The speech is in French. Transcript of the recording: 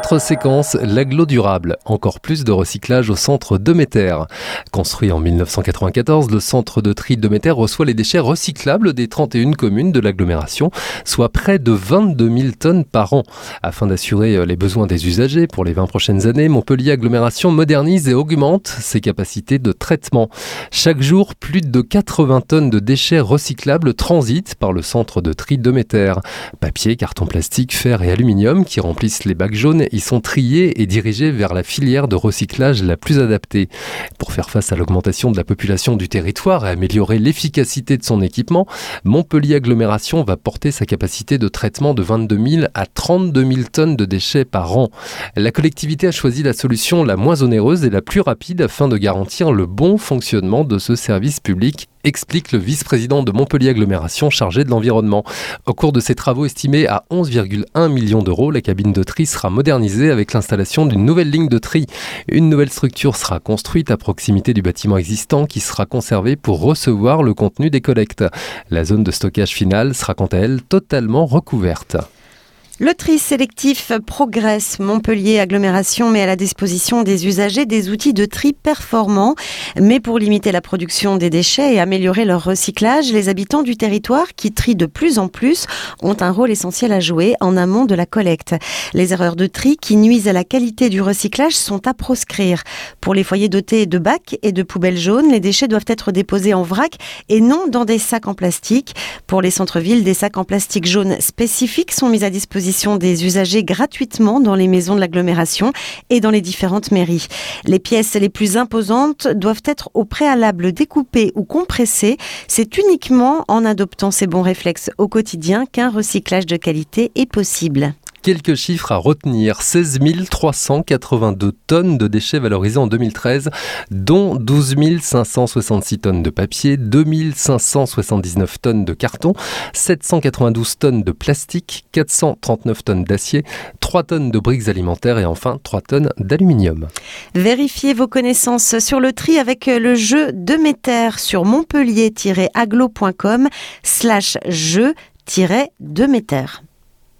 Autre séquence, l'agglo durable. Encore plus de recyclage au centre Demeter. Construit en 1994, le centre de tri Demeter reçoit les déchets recyclables des 31 communes de l'agglomération, soit près de 22 000 tonnes par an. Afin d'assurer les besoins des usagers pour les 20 prochaines années, Montpellier Agglomération modernise et augmente ses capacités de traitement. Chaque jour, plus de 80 tonnes de déchets recyclables transitent par le centre de tri Demeter. Papier, carton plastique, fer et aluminium qui remplissent les bacs jaunes y sont triés et dirigés vers la filière de recyclage la plus adaptée. Pour faire face à l'augmentation de la population du territoire et améliorer l'efficacité de son équipement, Montpellier Agglomération va porter sa capacité de traitement de 22 000 à 32 000 tonnes de déchets par an. La collectivité a choisi la solution la moins onéreuse et la plus rapide afin de garantir le bon fonctionnement de ce service public, explique le vice-président de Montpellier Agglomération chargé de l'environnement. Au cours de ces travaux estimés à 11,1 millions d'euros, la cabine de tri sera modernisée avec l'installation d'une nouvelle ligne de tri. Une nouvelle structure sera construite à proximité du bâtiment existant qui sera conservé pour recevoir le contenu des collectes. La zone de stockage finale sera quant à elle totalement recouverte. Le tri sélectif progresse. Montpellier Agglomération met à la disposition des usagers des outils de tri performants. Mais pour limiter la production des déchets et améliorer leur recyclage, les habitants du territoire, qui trient de plus en plus, ont un rôle essentiel à jouer en amont de la collecte. Les erreurs de tri qui nuisent à la qualité du recyclage sont à proscrire. Pour les foyers dotés de bacs et de poubelles jaunes, les déchets doivent être déposés en vrac et non dans des sacs en plastique. Pour les centres-villes, des sacs en plastique jaune spécifiques sont mis à disposition des usagers gratuitement dans les maisons de l'agglomération et dans les différentes mairies. Les pièces les plus imposantes doivent être au préalable découpées ou compressées. C'est uniquement en adoptant ces bons réflexes au quotidien qu'un recyclage de qualité est possible. Quelques chiffres à retenir. 16 382 tonnes de déchets valorisés en 2013, dont 12 566 tonnes de papier, 2 579 tonnes de carton, 792 tonnes de plastique, 439 tonnes d'acier, 3 tonnes de briques alimentaires et enfin 3 tonnes d'aluminium. Vérifiez vos connaissances sur le tri avec le jeu Demeter sur montpellier-agglo.com/jeu-Demeter.